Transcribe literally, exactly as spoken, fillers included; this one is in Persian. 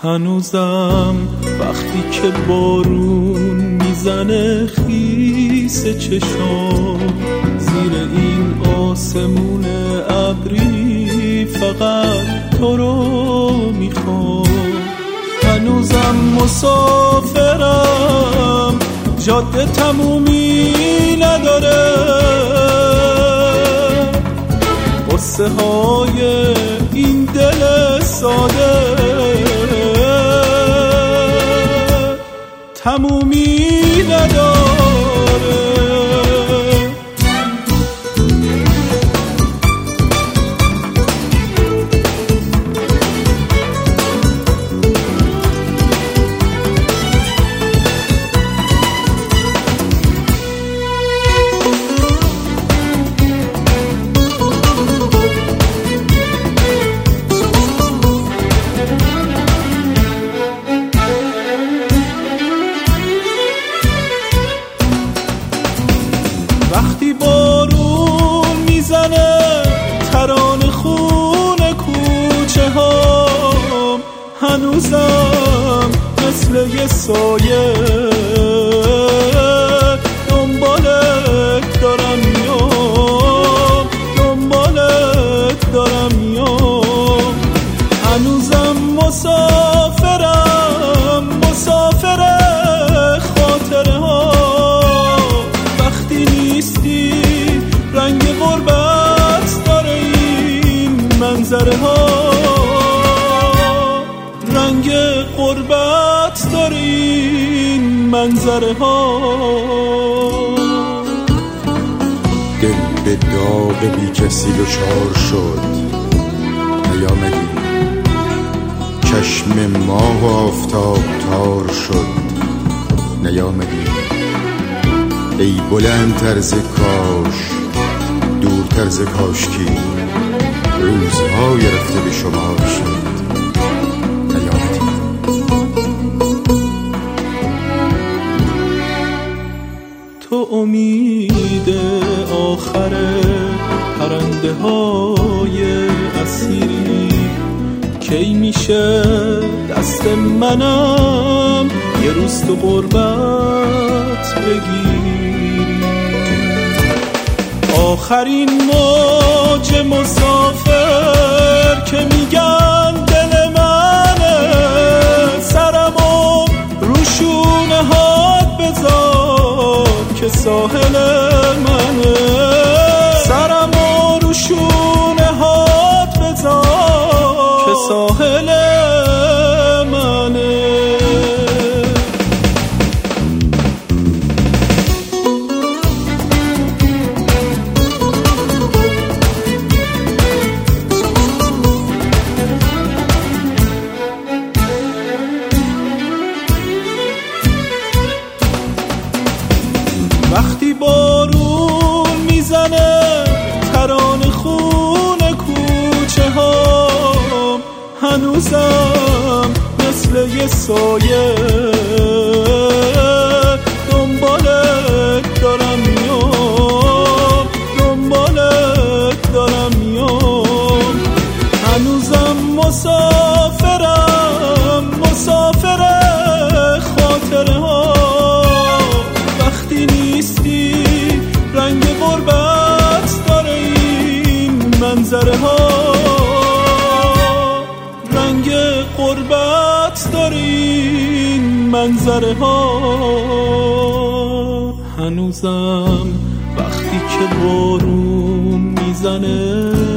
هنوزم وقتی که بارون میزنه خیس چشام زیر این آسمون ابری فقط تو رو میخوام. هنوزم مسافرم جاده تمومی نداره، قصه های این دل ساده تمومی نداره. وقتی بارون میزنه ترانه خون کوچه هام هنوزم مثل یه سایه دنبالت دارم میام، دنبالت دارم میام. هنوزم مسافرم، مسافر خاطره ها. وقتی نیستی رنگ غربت داره این منظره ها، رنگ غربت داره این منظره ها. دل به داغ بی کسی دچار شد نیامدی، چشم ماه و آفتاب تار شد نیامدی. ای بلند طرز کاش دور طرز کاشکی روزهای رفته به شمار شد نیامدی. تو امید آخر پرنده های اسیری، کی میشه دست منم یه روز تو غربت بگیری. آخرین موج مسافر که میگن دل منه، سرمو رو شونه هات بذار که ساحل منه، سرمو رو شونه هات بذار که ساحل منه. وقتی بارون میزنه ترانه خون کوچه هام هنوزم مثل یه سایه دنبالت دارم میام، دنبالت دارم میام. هنوزم مسافرم، مسافر خاطره ها. وقتی نیستی رنگ غربت داره این منظره ها، رنگ غربت داره این منظره ها. هنوزم وقتی که بارون میزنه